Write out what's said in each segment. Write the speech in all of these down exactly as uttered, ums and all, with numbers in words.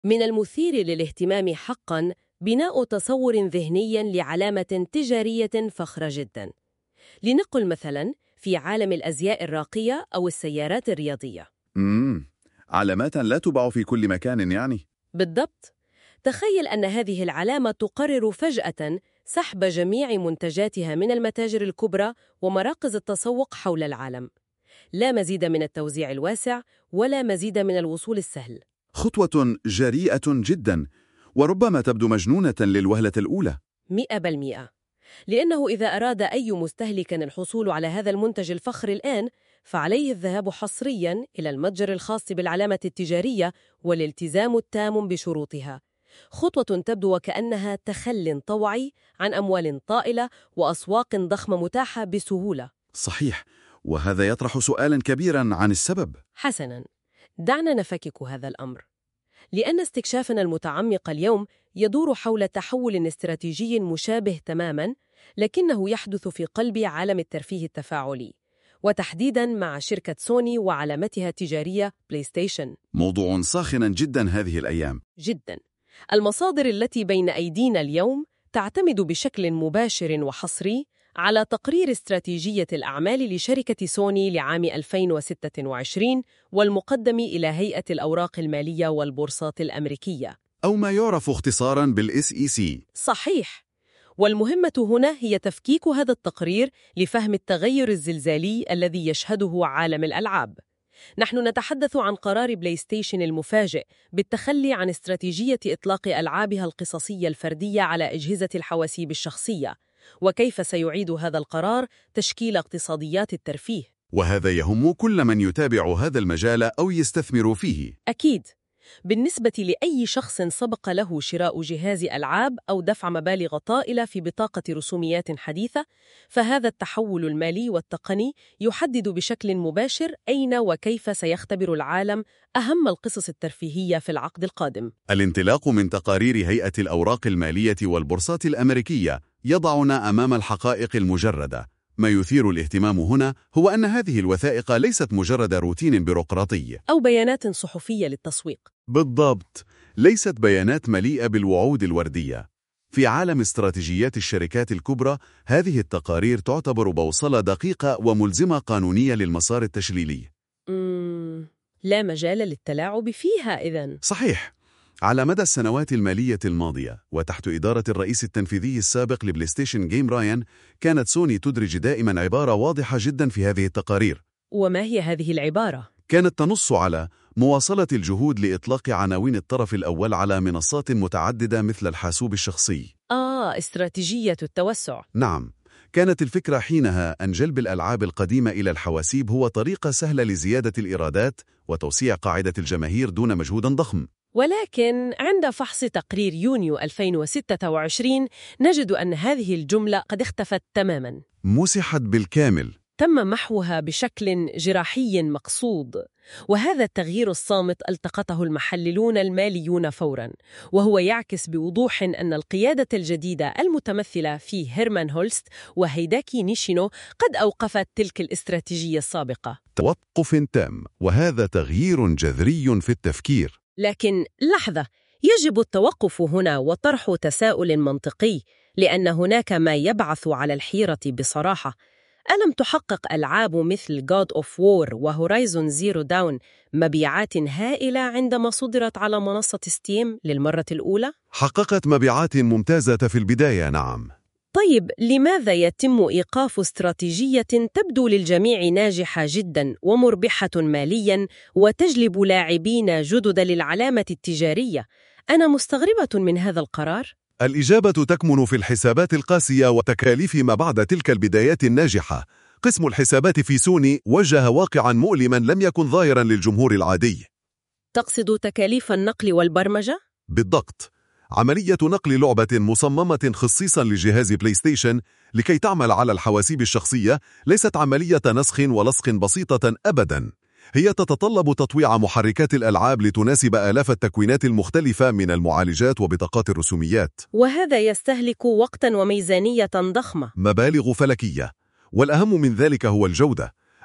من المثير للاهتمام حقاً بناء تصور ذهني لعلامة تجارية فخرة جداً. لنقل مثلاً في عالم الأزياء الراقية أو السيارات الرياضية. امم علامات لا تباع في كل مكان يعني؟ بالضبط. تخيل أن هذه العلامة تقرر فجأة سحب جميع منتجاتها من المتاجر الكبرى ومراكز التسوق حول العالم. لا مزيد من التوزيع الواسع ولا مزيد من الوصول السهل. خطوة جريئة جدا، وربما تبدو مجنونة للوهلة الأولى. مئة بالمئة. لأنه إذا أراد أي مستهلك الحصول على هذا المنتج الفخر الآن، فعليه الذهاب حصرياً إلى المتجر الخاص بالعلامة التجارية والالتزام التام بشروطها. خطوة تبدو وكأنها تخل طوعي عن أموال طائلة وأسواق ضخمة متاحة بسهولة. صحيح، وهذا يطرح سؤالاً كبيراً عن السبب. حسناً، دعنا نفكك هذا الأمر. لأن استكشافنا المتعمق اليوم يدور حول تحول استراتيجي مشابه تماماً، لكنه يحدث في قلب عالم الترفيه التفاعلي، وتحديداً مع شركة سوني وعلامتها التجارية بلاي ستيشن. موضوع ساخن جدا هذه الأيام. جداً. المصادر التي بين أيدينا اليوم تعتمد بشكل مباشر وحصري على تقرير استراتيجية الأعمال لشركة سوني لعام ألفين وستة وعشرين والمقدم إلى هيئة الأوراق المالية والبورصات الأمريكية، أو ما يعرف اختصاراً بالإس إي سي. صحيح. والمهمة هنا هي تفكيك هذا التقرير لفهم التغير الزلزالي الذي يشهده عالم الألعاب. نحن نتحدث عن قرار بلاي ستيشن المفاجئ بالتخلي عن استراتيجية إطلاق ألعابها القصصية الفردية على أجهزة الحواسيب الشخصية، وكيف سيعيد هذا القرار تشكيل اقتصاديات الترفيه. وهذا يهم كل من يتابع هذا المجال أو يستثمر فيه. أكيد. بالنسبة لأي شخص سبق له شراء جهاز ألعاب أو دفع مبالغ طائلة في بطاقة رسوميات حديثة، فهذا التحول المالي والتقني يحدد بشكل مباشر أين وكيف سيختبر العالم أهم القصص الترفيهية في العقد القادم. الانطلاق من تقارير هيئة الأوراق المالية والبورصات الأمريكية يضعنا أمام الحقائق المجردة. ما يثير الاهتمام هنا هو أن هذه الوثائق ليست مجرد روتين بيروقراطي أو بيانات صحفية للتسويق. بالضبط، ليست بيانات مليئة بالوعود الوردية. في عالم استراتيجيات الشركات الكبرى، هذه التقارير تعتبر بوصلة دقيقة وملزمة قانونية للمسار التشليلي. مم... لا مجال للتلاعب فيها إذن. صحيح. على مدى السنوات المالية الماضية وتحت إدارة الرئيس التنفيذي السابق لبلاي ستيشن جيم رايان، كانت سوني تدرج دائما عبارة واضحة جدا في هذه التقارير. وما هي هذه العبارة؟ كانت تنص على مواصلة الجهود لإطلاق عناوين الطرف الأول على منصات متعددة مثل الحاسوب الشخصي. آه، استراتيجية التوسع. نعم. كانت الفكرة حينها أن جلب الألعاب القديمة إلى الحواسيب هو طريقة سهلة لزيادة الإيرادات وتوسيع قاعدة الجماهير دون مجهود ضخم. ولكن عند فحص تقرير يونيو ألفين وستة وعشرين نجد أن هذه الجملة قد اختفت تماماً. مسحت بالكامل. تم محوها بشكل جراحي مقصود. وهذا التغيير الصامت التقطه المحللون الماليون فوراً، وهو يعكس بوضوح أن القيادة الجديدة المتمثلة في هيرمان هولست وهيداكي نيشينو قد أوقفت تلك الاستراتيجية السابقة. توقف تام، وهذا تغيير جذري في التفكير. لكن لحظة، يجب التوقف هنا وطرح تساؤل منطقي، لأن هناك ما يبعث على الحيرة بصراحة. ألم تحقق ألعاب مثل God of War وهورايزون زيرو داون مبيعات هائلة عندما صدرت على منصة ستيم للمرة الأولى؟ حققت مبيعات ممتازة في البداية، نعم. طيب، لماذا يتم إيقاف استراتيجية تبدو للجميع ناجحة جداً ومربحة مالياً وتجلب لاعبين جدد للعلامة التجارية؟ أنا مستغربة من هذا القرار. الإجابة تكمن في الحسابات القاسية وتكاليف ما بعد تلك البدايات الناجحة. قسم الحسابات في سوني واجه واقعاً مؤلماً لم يكن ظاهراً للجمهور العادي. تقصد تكاليف النقل والبرمجة؟ بالضبط. عملية نقل لعبة مصممة خصيصاً لجهاز بلاي ستيشن لكي تعمل على الحواسيب الشخصية ليست عملية نسخ ولصق بسيطة أبداً. هي تتطلب تطويع محركات الألعاب لتناسب آلاف التكوينات المختلفة من المعالجات وبطاقات الرسوميات، وهذا يستهلك وقتاً وميزانية ضخمة. مبالغ فلكية. والأهم من ذلك هو الجودة.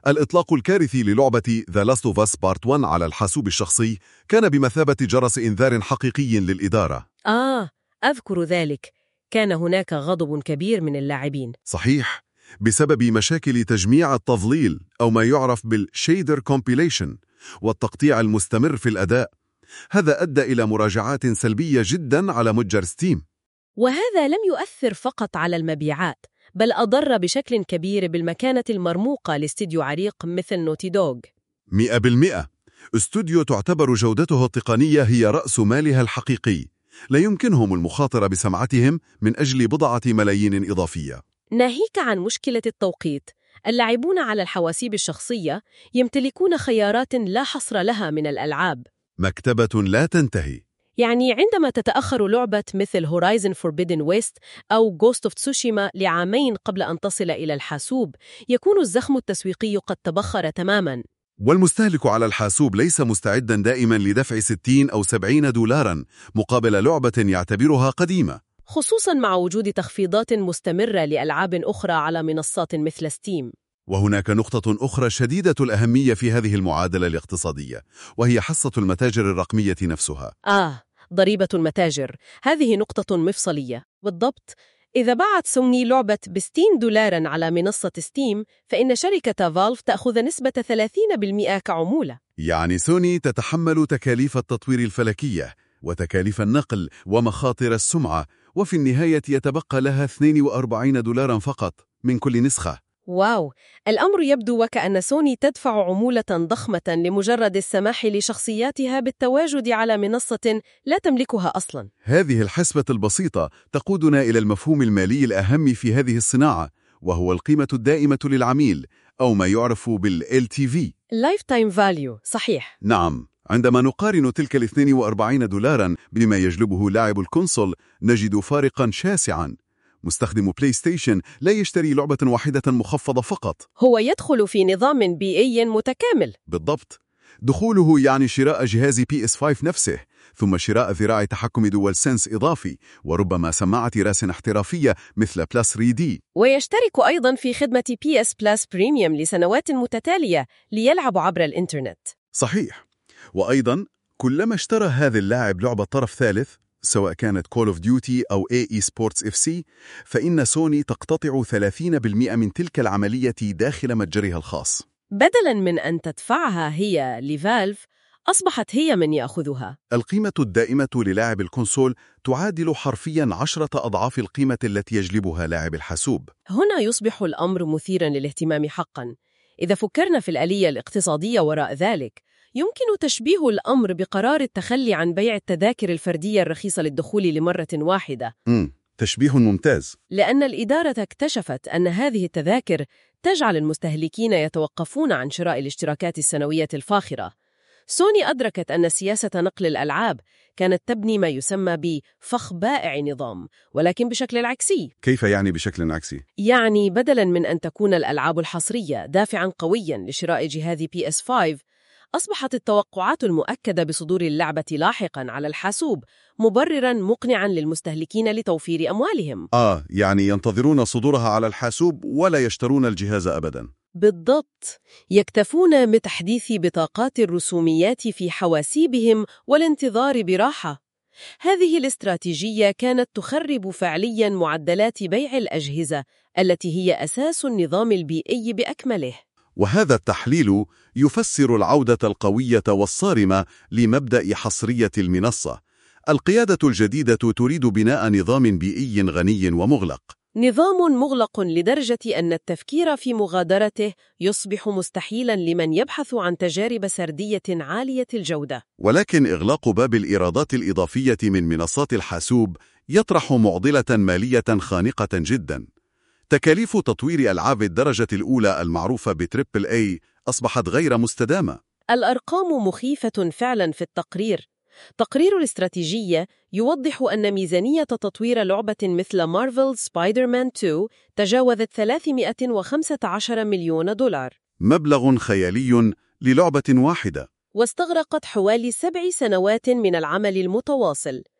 الإطلاق الكارثي للعبة The Last of Us Part واحد على الحاسوب الشخصي كان بمثابة جرس إنذار حقيقي للإدارة. آه، أذكر ذلك. كان هناك غضب كبير من اللاعبين. صحيح، بسبب مشاكل تجميع التظليل أو ما يعرف بالشيدر كومبيليشن والتقطيع المستمر في الأداء. هذا أدى إلى مراجعات سلبية جدا على متجر ستيم. وهذا لم يؤثر فقط على المبيعات، بل أضر بشكل كبير بالمكانة المرموقة لاستديو عريق مثل نوتي دوغ. مئة بالمئة. استوديو تعتبر جودته التقنية هي رأس مالها الحقيقي، لا يمكنهم المخاطرة بسمعتهم من أجل بضعة ملايين إضافية. ناهيك عن مشكلة التوقيت، اللاعبون على الحواسيب الشخصية يمتلكون خيارات لا حصر لها من الألعاب. مكتبة لا تنتهي. يعني عندما تتأخر لعبة مثل Horizon Forbidden West أو Ghost of Tsushima لعامين قبل أن تصل إلى الحاسوب، يكون الزخم التسويقي قد تبخر تماماً. والمستهلك على الحاسوب ليس مستعداً دائماً لدفع ستين أو سبعين دولاراً مقابل لعبة يعتبرها قديمة، خصوصاً مع وجود تخفيضات مستمرة لألعاب أخرى على منصات مثل ستيم. وهناك نقطة أخرى شديدة الأهمية في هذه المعادلة الاقتصادية، وهي حصة المتاجر الرقمية نفسها. آه، ضريبة المتاجر. هذه نقطة مفصلية. بالضبط، إذا باعت سوني لعبة بستين دولاراً على منصة ستيم، فإن شركة فالف تأخذ نسبة ثلاثين بالمئة كعمولة. يعني سوني تتحمل تكاليف التطوير الفلكية وتكاليف النقل ومخاطر السمعة، وفي النهاية يتبقى لها اثنين وأربعين دولاراً فقط من كل نسخة. واو، الأمر يبدو وكأن سوني تدفع عمولة ضخمة لمجرد السماح لشخصياتها بالتواجد على منصة لا تملكها أصلاً. هذه الحسبة البسيطة تقودنا إلى المفهوم المالي الأهم في هذه الصناعة، وهو القيمة الدائمة للعميل، أو ما يعرف بال إل تي في Lifetime Value. صحيح. نعم، عندما نقارن تلك الاثنين وأربعين دولاراً بما يجلبه لاعب الكونسول نجد فارقاً شاسعاً. مستخدم بلاي ستيشن لا يشتري لعبة واحدة مخفضة فقط، هو يدخل في نظام بيئي متكامل. بالضبط. دخوله يعني شراء جهاز بي إس خمسة نفسه، ثم شراء ذراع تحكم دول سنس إضافي، وربما سماعة راس احترافية مثل بلس ثري دي. ويشترك أيضاً في خدمة بي إس بلس بريميوم لسنوات متتالية ليلعب عبر الإنترنت. صحيح. وأيضاً كلما اشترى هذا اللاعب لعبة طرف ثالث، سواء كانت Call of Duty أو إيه إي Sports إف سي، فإن سوني تقتطع ثلاثين بالمئة من تلك العملية داخل متجرها الخاص. بدلاً من أن تدفعها هي لفالف، أصبحت هي من يأخذها. القيمة الدائمة للاعب الكونسول تعادل حرفياً عشرة أضعاف القيمة التي يجلبها لاعب الحاسوب. هنا يصبح الأمر مثيراً للاهتمام حقاً. إذا فكرنا في الآلية الاقتصادية وراء ذلك، يمكن تشبيه الأمر بقرار التخلي عن بيع التذاكر الفردية الرخيصة للدخول لمرة واحدة. امم تشبيه ممتاز. لأن الإدارة اكتشفت أن هذه التذاكر تجعل المستهلكين يتوقفون عن شراء الاشتراكات السنوية الفاخرة. سوني أدركت أن سياسة نقل الألعاب كانت تبني ما يسمى بفخ بائع نظام، ولكن بشكل عكسي. كيف يعني بشكل عكسي؟ يعني بدلاً من أن تكون الألعاب الحصرية دافعاً قوياً لشراء جهاز بي إس خمسة، أصبحت التوقعات المؤكدة بصدور اللعبة لاحقاً على الحاسوب مبرراً مقنعاً للمستهلكين لتوفير أموالهم. آه، يعني ينتظرون صدورها على الحاسوب ولا يشترون الجهاز أبداً. بالضبط، يكتفون بتحديث بطاقات الرسوميات في حواسيبهم والانتظار براحة. هذه الاستراتيجية كانت تخرب فعلياً معدلات بيع الأجهزة التي هي أساس النظام البيئي بأكمله. وهذا التحليل يفسر العودة القوية والصارمة لمبدأ حصرية المنصة. القيادة الجديدة تريد بناء نظام بيئي غني ومغلق. نظام مغلق لدرجة أن التفكير في مغادرته يصبح مستحيلاً لمن يبحث عن تجارب سردية عالية الجودة. ولكن إغلاق باب الإيرادات الإضافية من منصات الحاسوب يطرح معضلة مالية خانقة جداً. تكاليف تطوير ألعاب الدرجة الأولى المعروفة بتريبل أي أصبحت غير مستدامة. الأرقام مخيفة فعلاً في التقرير. تقرير الاستراتيجية يوضح أن ميزانية تطوير لعبة مثل مارفل سبايدر مان اثنين تجاوزت ثلاثمائة وخمسة عشر مليون دولار، مبلغ خيالي للعبة واحدة، واستغرقت حوالي سبع سنوات من العمل المتواصل.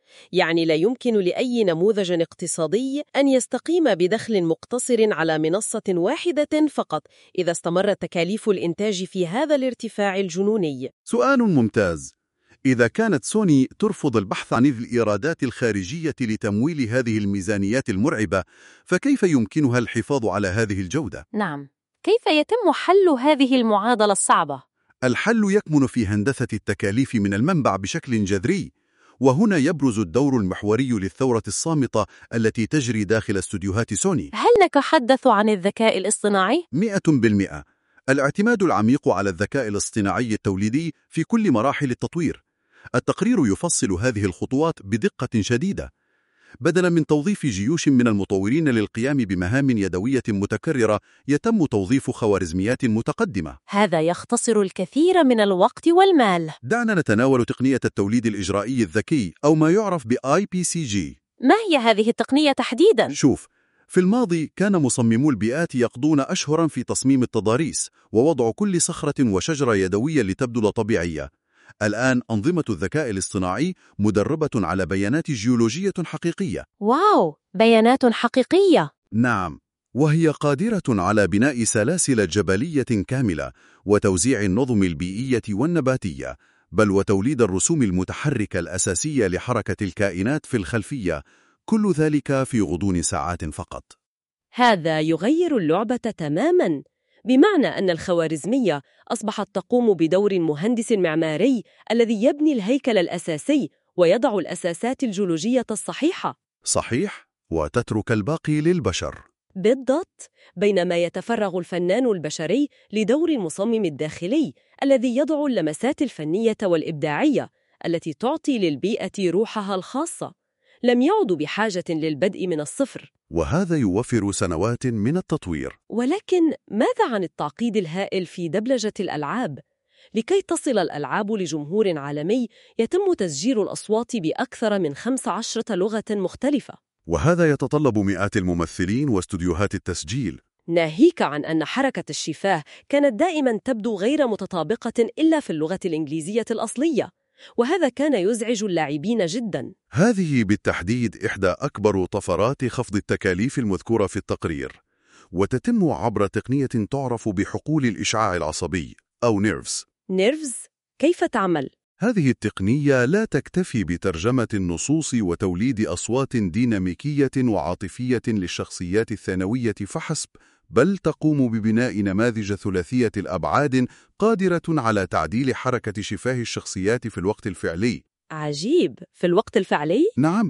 يعني لا يمكن لأي نموذج اقتصادي أن يستقيم بدخل مقتصر على منصة واحدة فقط إذا استمرت تكاليف الإنتاج في هذا الارتفاع الجنوني. سؤال ممتاز. إذا كانت سوني ترفض البحث عن الإيرادات الخارجية لتمويل هذه الميزانيات المرعبة، فكيف يمكنها الحفاظ على هذه الجودة؟ نعم، كيف يتم حل هذه المعادلة الصعبة؟ الحل يكمن في هندسة التكاليف من المنبع بشكل جذري، وهنا يبرز الدور المحوري للثورة الصامتة التي تجري داخل استوديوهات سوني. هل نتحدث عن الذكاء الاصطناعي؟ مئة بالمئة. الاعتماد العميق على الذكاء الاصطناعي التوليدي في كل مراحل التطوير. التقرير يفصل هذه الخطوات بدقة شديدة. بدلاً من توظيف جيوش من المطورين للقيام بمهام يدوية متكررة، يتم توظيف خوارزميات متقدمة. هذا يختصر الكثير من الوقت والمال. دعنا نتناول تقنية التوليد الإجرائي الذكي، أو ما يعرف ب آي بي سي جي. ما هي هذه التقنية تحديداً؟ شوف، في الماضي كان مصممو البيئات يقضون أشهراً في تصميم التضاريس ووضع كل صخرة وشجرة يدوية لتبدو طبيعية. الآن أنظمة الذكاء الاصطناعي مدربة على بيانات جيولوجية حقيقية. واو، بيانات حقيقية. نعم، وهي قادرة على بناء سلاسل جبلية كاملة وتوزيع النظم البيئية والنباتية، بل وتوليد الرسوم المتحركة الأساسية لحركة الكائنات في الخلفية، كل ذلك في غضون ساعات فقط. هذا يغير اللعبة تماماً، بمعنى أن الخوارزمية أصبحت تقوم بدور المهندس المعماري الذي يبني الهيكل الأساسي ويضع الأساسات الجيولوجية الصحيحة. صحيح، وتترك الباقي للبشر. بالضبط، بينما يتفرغ الفنان البشري لدور المصمم الداخلي الذي يضع اللمسات الفنية والإبداعية التي تعطي للبيئة روحها الخاصة. لم يعدوا بحاجة للبدء من الصفر، وهذا يوفر سنوات من التطوير. ولكن ماذا عن التعقيد الهائل في دبلجة الألعاب؟ لكي تصل الألعاب لجمهور عالمي يتم تسجيل الأصوات بأكثر من خمس عشرة لغة مختلفة، وهذا يتطلب مئات الممثلين واستوديوهات التسجيل. ناهيك عن أن حركة الشفاه كانت دائماً تبدو غير متطابقة إلا في اللغة الإنجليزية الأصلية، وهذا كان يزعج اللاعبين جداً. هذه بالتحديد إحدى أكبر طفرات خفض التكاليف المذكورة في التقرير، وتتم عبر تقنية تعرف بحقول الإشعاع العصبي أو نيرفز. نيرفز؟ كيف تعمل؟ هذه التقنية لا تكتفي بترجمة النصوص وتوليد أصوات ديناميكية وعاطفية للشخصيات الثانوية فحسب، بل تقوم ببناء نماذج ثلاثية الأبعاد قادرة على تعديل حركة شفاه الشخصيات في الوقت الفعلي. عجيب، في الوقت الفعلي؟ نعم،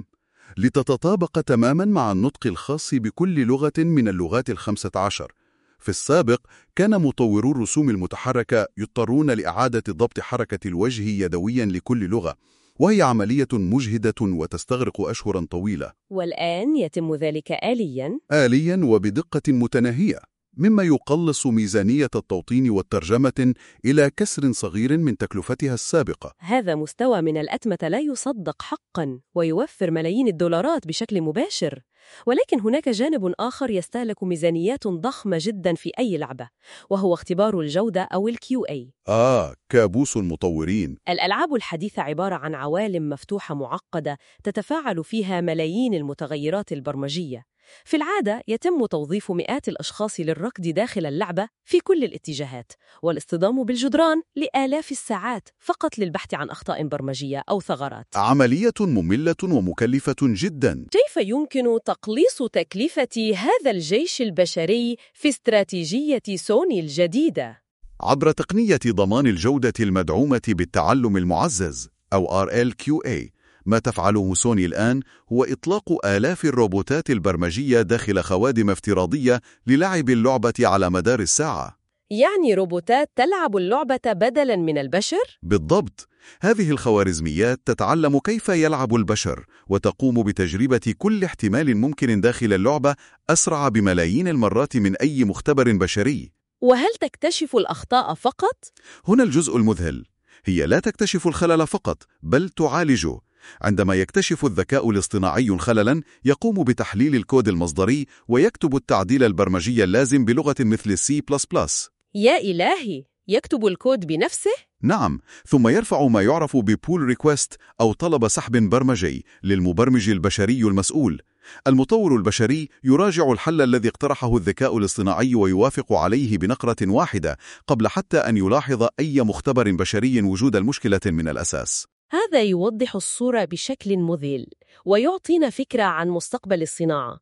لتتطابق تماماً مع النطق الخاص بكل لغة من اللغات الخمسة عشر. في السابق كان مطورو الرسوم المتحركة يضطرون لإعادة ضبط حركة الوجه يدوياً لكل لغة، وهي عملية مجهدة وتستغرق أشهراً طويلة. والآن يتم ذلك آلياً؟ آلياً وبدقة متناهية، مما يقلص ميزانية التوطين والترجمة إلى كسر صغير من تكلفتها السابقة. هذا مستوى من الأتمة لا يصدق حقاً، ويوفر ملايين الدولارات بشكل مباشر. ولكن هناك جانب آخر يستهلك ميزانيات ضخمة جداً في أي لعبة، وهو اختبار الجودة أو ال كيو إيه. آه، كابوس المطورين. الألعاب الحديثة عبارة عن عوالم مفتوحة معقدة تتفاعل فيها ملايين المتغيرات البرمجية. في العادة يتم توظيف مئات الأشخاص للركض داخل اللعبة في كل الاتجاهات، والاصطدام بالجدران لآلاف الساعات فقط للبحث عن أخطاء برمجية أو ثغرات. عملية مملة ومكلفة جداً. كيف يمكن تقليص تكلفة هذا الجيش البشري في استراتيجية سوني الجديدة؟ عبر تقنية ضمان الجودة المدعومة بالتعلم المعزز أو آر إل كيو إيه. ما تفعله سوني الآن هو إطلاق آلاف الروبوتات البرمجية داخل خوادم افتراضية للعب اللعبة على مدار الساعة. يعني روبوتات تلعب اللعبة بدلاً من البشر؟ بالضبط. هذه الخوارزميات تتعلم كيف يلعب البشر، وتقوم بتجربة كل احتمال ممكن داخل اللعبة أسرع بملايين المرات من أي مختبر بشري. وهل تكتشف الأخطاء فقط؟ هنا الجزء المذهل. هي لا تكتشف الخلل فقط، بل تعالجه. عندما يكتشف الذكاء الاصطناعي خللاً، يقوم بتحليل الكود المصدري ويكتب التعديل البرمجي اللازم بلغة مثل سي بلس بلس. يا إلهي، يكتب الكود بنفسه؟ نعم، ثم يرفع ما يعرف ببول ريكويست أو طلب سحب برمجي للمبرمج البشري المسؤول. المطور البشري يراجع الحل الذي اقترحه الذكاء الاصطناعي ويوافق عليه بنقرة واحدة قبل حتى أن يلاحظ أي مختبر بشري وجود المشكلة من الأساس. هذا يوضح الصورة بشكل مذهل ويعطينا فكرة عن مستقبل الصناعة.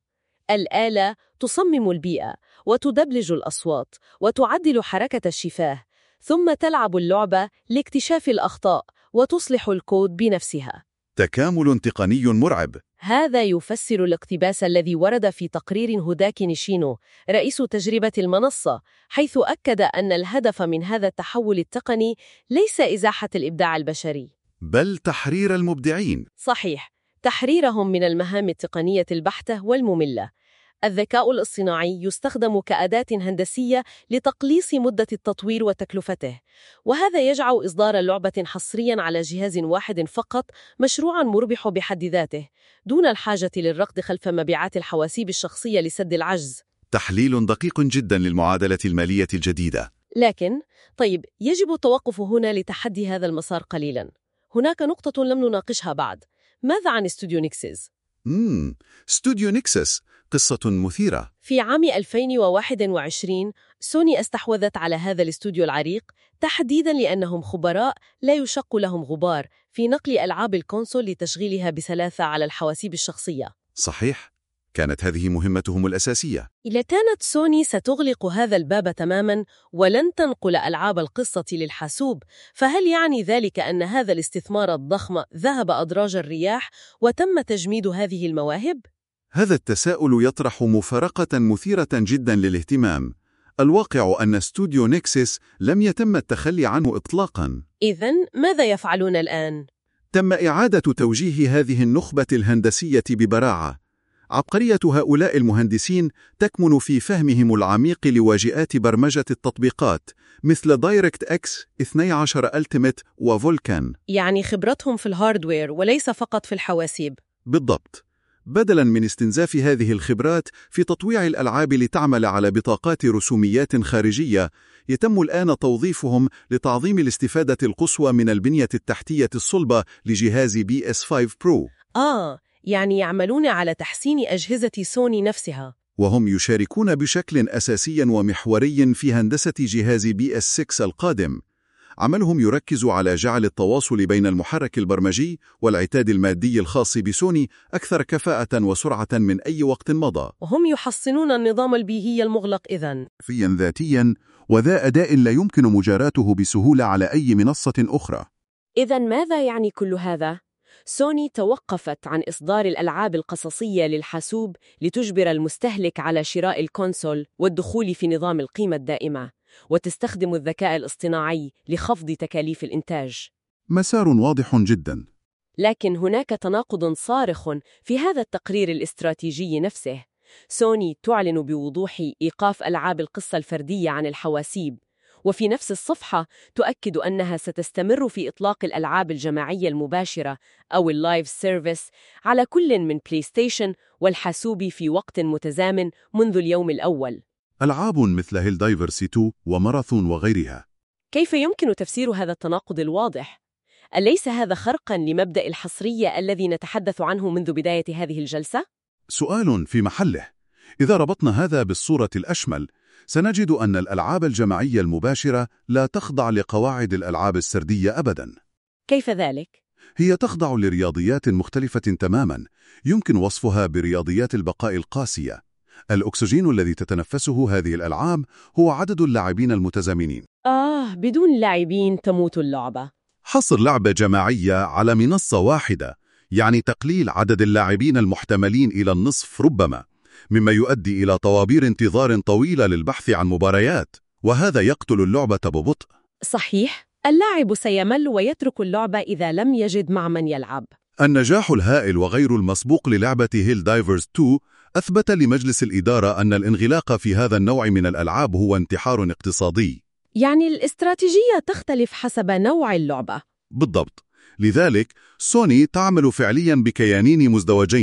الآلة تصمم البيئة وتدبلج الأصوات وتعدل حركة الشفاه، ثم تلعب اللعبة لاكتشاف الأخطاء وتصلح الكود بنفسها. تكامل تقني مرعب. هذا يفسر الاقتباس الذي ورد في تقرير هوداكي نيشينو رئيس تجربة المنصة، حيث أكد أن الهدف من هذا التحول التقني ليس إزاحة الإبداع البشري، بل تحرير المبدعين. صحيح، تحريرهم من المهام التقنية البحتة والمملة. الذكاء الاصطناعي يستخدم كأداة هندسية لتقليص مدة التطوير وتكلفته، وهذا يجعل إصدار لعبة حصرياً على جهاز واحد فقط مشروعاً مربح بحد ذاته، دون الحاجة للركض خلف مبيعات الحواسيب الشخصية لسد العجز. تحليل دقيق جداً للمعادلة المالية الجديدة. لكن، طيب، يجب التوقف هنا لتحدي هذا المسار قليلاً. هناك نقطة لم نناقشها بعد. ماذا عن استوديو نيكسس؟ مم. استوديو نيكسس قصة مثيرة. في عام ألفين وواحد وعشرين سوني استحوذت على هذا الاستوديو العريق، تحديداً لأنهم خبراء لا يشق لهم غبار في نقل ألعاب الكونسول لتشغيلها بسلاسة على الحواسيب الشخصية. صحيح، كانت هذه مهمتهم الأساسية. إذا كانت سوني ستغلق هذا الباب تماماً ولن تنقل ألعاب القصة للحاسوب، فهل يعني ذلك أن هذا الاستثمار الضخم ذهب أدراج الرياح وتم تجميد هذه المواهب؟ هذا التساؤل يطرح مفارقة مثيرة جدا للاهتمام. الواقع أن استوديو نيكسس لم يتم التخلي عنه إطلاقا. إذن ماذا يفعلون الآن؟ تم إعادة توجيه هذه النخبة الهندسية ببراعة. عبقرية هؤلاء المهندسين تكمن في فهمهم العميق لواجهات برمجة التطبيقات مثل دايركت إكس اثني عشر ألتيميت وفولكان. يعني خبرتهم في الهاردوير وليس فقط في الحواسيب. بالضبط. بدلاً من استنزاف هذه الخبرات في تطويع الألعاب لتعمل على بطاقات رسوميات خارجية، يتم الآن توظيفهم لتعظيم الاستفادة القصوى من البنية التحتية الصلبة لجهاز بي إس خمسة برو. آه، يعني يعملون على تحسين أجهزة سوني نفسها. وهم يشاركون بشكل أساسي ومحوري في هندسة جهاز بي إس ستة القادم. عملهم يركز على جعل التواصل بين المحرك البرمجي والعتاد المادي الخاص بسوني أكثر كفاءة وسرعة من أي وقت مضى. وهم يحسنون النظام البيئي المغلق إذن فيا ذاتيا، وذا أداء لا يمكن مجاراته بسهولة على أي منصة أخرى. إذن ماذا يعني كل هذا؟ سوني توقفت عن إصدار الألعاب القصصية للحاسوب لتجبر المستهلك على شراء الكونسول والدخول في نظام القيمة الدائمة، وتستخدم الذكاء الاصطناعي لخفض تكاليف الإنتاج. مسار واضح جدا. لكن هناك تناقض صارخ في هذا التقرير الاستراتيجي نفسه. سوني تعلن بوضوح إيقاف ألعاب القصة الفردية عن الحواسيب، وفي نفس الصفحة تؤكد أنها ستستمر في إطلاق الألعاب الجماعية المباشرة أو اللايف سيرفيس على كل من بلاي ستيشن والحاسوب في وقت متزامن منذ اليوم الأول. ألعاب مثل هيلدايفرز اثنين وماراثون وغيرها. كيف يمكن تفسير هذا التناقض الواضح؟ أليس هذا خرقاً لمبدأ الحصرية الذي نتحدث عنه منذ بداية هذه الجلسة؟ سؤال في محله. إذا ربطنا هذا بالصورة الأشمل، سنجد أن الألعاب الجماعية المباشرة لا تخضع لقواعد الألعاب السردية أبداً. كيف ذلك؟ هي تخضع لرياضيات مختلفة تماماً، يمكن وصفها برياضيات البقاء القاسية. الأكسجين الذي تتنفسه هذه الألعاب هو عدد اللاعبين المتزامنين. آه، بدون لاعبين تموت اللعبة. حصر لعبة جماعية على منصة واحدة يعني تقليل عدد اللاعبين المحتملين إلى النصف ربما، مما يؤدي إلى طوابير انتظار طويلة للبحث عن مباريات، وهذا يقتل اللعبة ببطء. صحيح، اللاعب سيمل ويترك اللعبة إذا لم يجد مع من يلعب. النجاح الهائل وغير المسبوق للعبة هيلدايفرز اثنين أثبت لمجلس الإدارة أن الانغلاق في هذا النوع من الألعاب هو انتحار اقتصادي. يعني الاستراتيجية تختلف حسب نوع اللعبة. بالضبط. لذلك سوني تعمل فعليا بكيانين مزدوجين،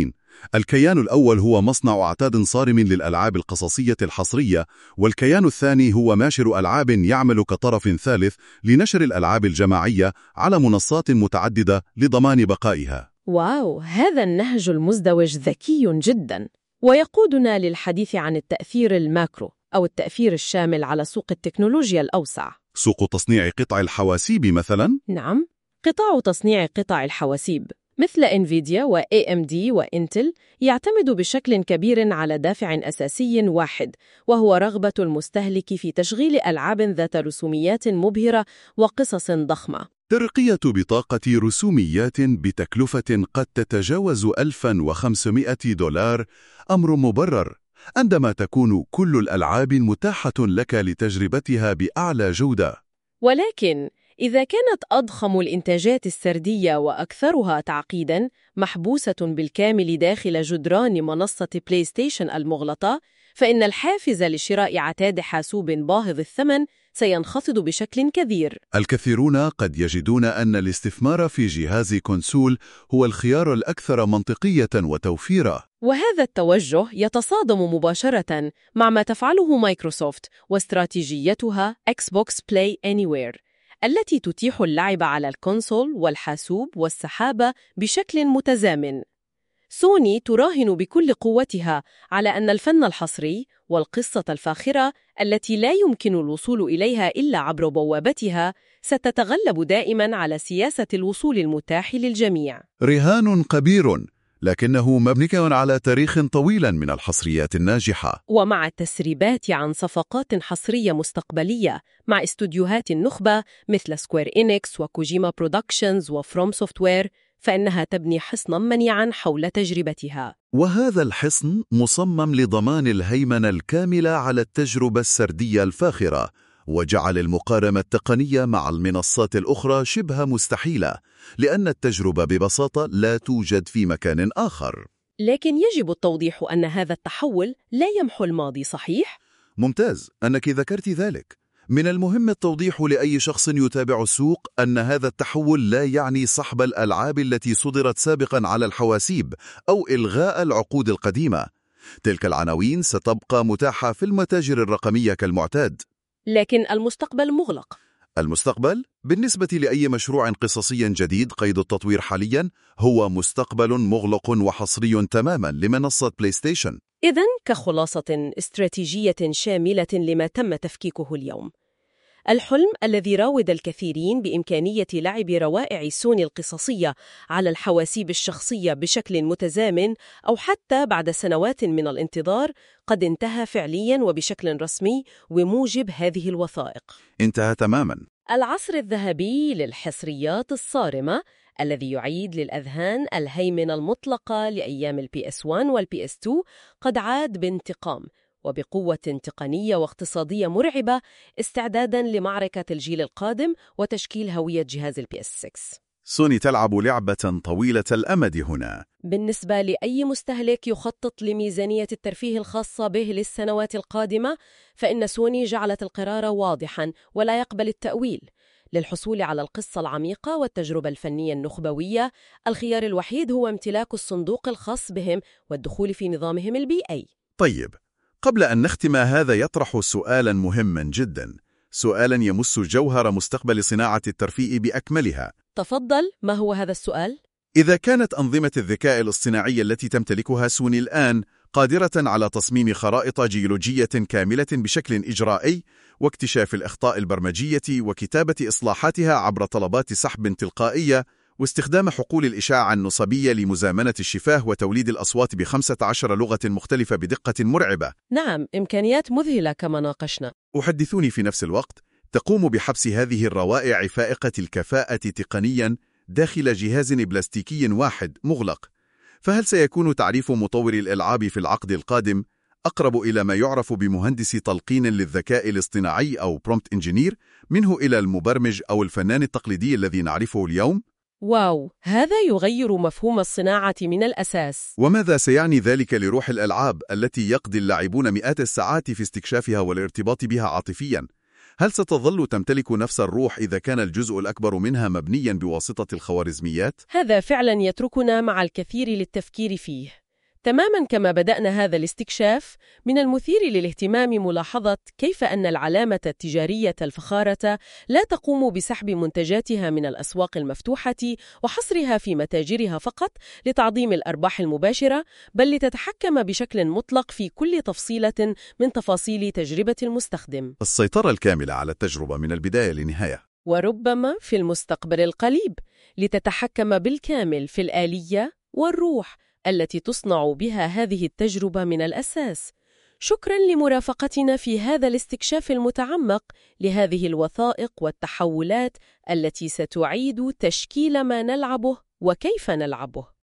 الكيان الأول هو مصنع أعتاد صارم للألعاب القصصية الحصرية، والكيان الثاني هو ماشر ألعاب يعمل كطرف ثالث لنشر الألعاب الجماعية على منصات متعددة لضمان بقائها. واو، هذا النهج المزدوج ذكي جدا، ويقودنا للحديث عن التأثير الماكرو أو التأثير الشامل على سوق التكنولوجيا الأوسع. سوق تصنيع قطع الحواسيب مثلا؟ نعم، قطاع تصنيع قطع الحواسيب مثل إنفيديا و إيه إم دي وإنتل يعتمد بشكل كبير على دافع أساسي واحد، وهو رغبة المستهلك في تشغيل ألعاب ذات رسوميات مبهرة وقصص ضخمة. ترقية بطاقة رسوميات بتكلفة قد تتجاوز ألف وخمسمائة دولار أمر مبرر عندما تكون كل الألعاب متاحة لك لتجربتها بأعلى جودة. ولكن إذا كانت أضخم الإنتاجات السردية وأكثرها تعقيداً محبوسة بالكامل داخل جدران منصة بلاي ستيشن المغلقة، فإن الحافز لشراء عتاد حاسوب باهظ الثمن سينخفض بشكل كبير. الكثيرون قد يجدون أن الاستثمار في جهاز كونسول هو الخيار الأكثر منطقية وتوفيرا، وهذا التوجه يتصادم مباشرة مع ما تفعله مايكروسوفت واستراتيجيتها Xbox Play Anywhere، التي تتيح اللعب على الكونسول والحاسوب والسحابة بشكل متزامن. سوني تراهن بكل قوتها على أن الفن الحصري والقصة الفاخرة التي لا يمكن الوصول إليها إلا عبر بوابتها ستتغلب دائماً على سياسة الوصول المتاح للجميع. رهان كبير، لكنه مبني على تاريخ طويل من الحصريات الناجحة، ومع التسريبات عن صفقات حصرية مستقبلية مع استوديوهات النخبة مثل سكوير إنكس وكوجيما برودكشنز وفروم سوفتوير، فإنها تبني حصناً منيعاً حول تجربتها. وهذا الحصن مصمم لضمان الهيمنة الكاملة على التجربة السردية الفاخرة، وجعل المقارنة التقنية مع المنصات الأخرى شبه مستحيلة، لأن التجربة ببساطة لا توجد في مكان آخر. لكن يجب التوضيح أن هذا التحول لا يمحو الماضي، صحيح؟ ممتاز أنك ذكرت ذلك. من المهم التوضيح لأي شخص يتابع السوق أن هذا التحول لا يعني سحب الألعاب التي صدرت سابقاً على الحواسيب أو إلغاء العقود القديمة. تلك العناوين ستبقى متاحة في المتاجر الرقمية كالمعتاد. لكن المستقبل مغلق. المستقبل بالنسبة لأي مشروع قصصي جديد قيد التطوير حالياً هو مستقبل مغلق وحصري تماماً لمنصة بلاي ستيشن. إذن كخلاصة استراتيجية شاملة لما تم تفكيكه اليوم، الحلم الذي راود الكثيرين بإمكانية لعب روائع سوني القصصية على الحواسيب الشخصية بشكل متزامن أو حتى بعد سنوات من الانتظار قد انتهى فعلياً وبشكل رسمي وموجب هذه الوثائق. انتهى تماماً. العصر الذهبي للحصريات الصارمة الذي يعيد للأذهان الهيمنة المطلقة لأيام البي اس واحد والبي اس اثنين قد عاد بانتقام وبقوة تقنية واقتصادية مرعبة، استعداداً لمعركة الجيل القادم وتشكيل هوية جهاز البي اس ستة. سوني تلعب لعبة طويلة الأمد هنا. بالنسبة لأي مستهلك يخطط لميزانية الترفيه الخاصة به للسنوات القادمة، فإن سوني جعلت القرار واضحاً ولا يقبل التأويل. للحصول على القصة العميقة والتجربة الفنية النخبوية، الخيار الوحيد هو امتلاك الصندوق الخاص بهم والدخول في نظامهم البي إيه. طيب، قبل أن نختم هذا يطرح سؤالاً مهماً جداً، سؤالاً يمس جوهر مستقبل صناعة الترفيه بأكملها. تفضل، ما هو هذا السؤال؟ إذا كانت أنظمة الذكاء الاصطناعي التي تمتلكها سوني الآن قادرة على تصميم خرائط جيولوجية كاملة بشكل إجرائي واكتشاف الأخطاء البرمجية وكتابة إصلاحاتها عبر طلبات سحب تلقائية واستخدام حقول الإشعاع النصبية لمزامنة الشفاه وتوليد الأصوات بخمسة عشر لغة مختلفة بدقة مرعبة. نعم، إمكانيات مذهلة كما ناقشنا. أحدثوني في نفس الوقت تقوم بحبس هذه الروائع فائقة الكفاءة تقنياً داخل جهاز بلاستيكي واحد مغلق. فهل سيكون تعريف مطور الألعاب في العقد القادم أقرب إلى ما يعرف بمهندس تلقين للذكاء الاصطناعي أو prompt engineer منه إلى المبرمج أو الفنان التقليدي الذي نعرفه اليوم؟ واو، هذا يغير مفهوم الصناعة من الأساس. وماذا سيعني ذلك لروح الألعاب التي يقضي اللاعبون مئات الساعات في استكشافها والارتباط بها عاطفياً؟ هل ستظل تمتلك نفس الروح إذا كان الجزء الأكبر منها مبنياً بواسطة الخوارزميات؟ هذا فعلاً يتركنا مع الكثير للتفكير فيه. تماماً كما بدأنا هذا الاستكشاف، من المثير للاهتمام ملاحظة كيف أن العلامة التجارية الفخارة لا تقوم بسحب منتجاتها من الأسواق المفتوحة وحصرها في متاجرها فقط لتعظيم الأرباح المباشرة، بل لتتحكم بشكل مطلق في كل تفصيلة من تفاصيل تجربة المستخدم. السيطرة الكاملة على التجربة من البداية للنهاية. وربما في المستقبل القريب لتتحكم بالكامل في الآلية والروح التي تصنع بها هذه التجربة من الأساس. شكراً لمرافقتنا في هذا الاستكشاف المتعمق لهذه الوثائق والتحولات التي ستعيد تشكيل ما نلعبه وكيف نلعبه.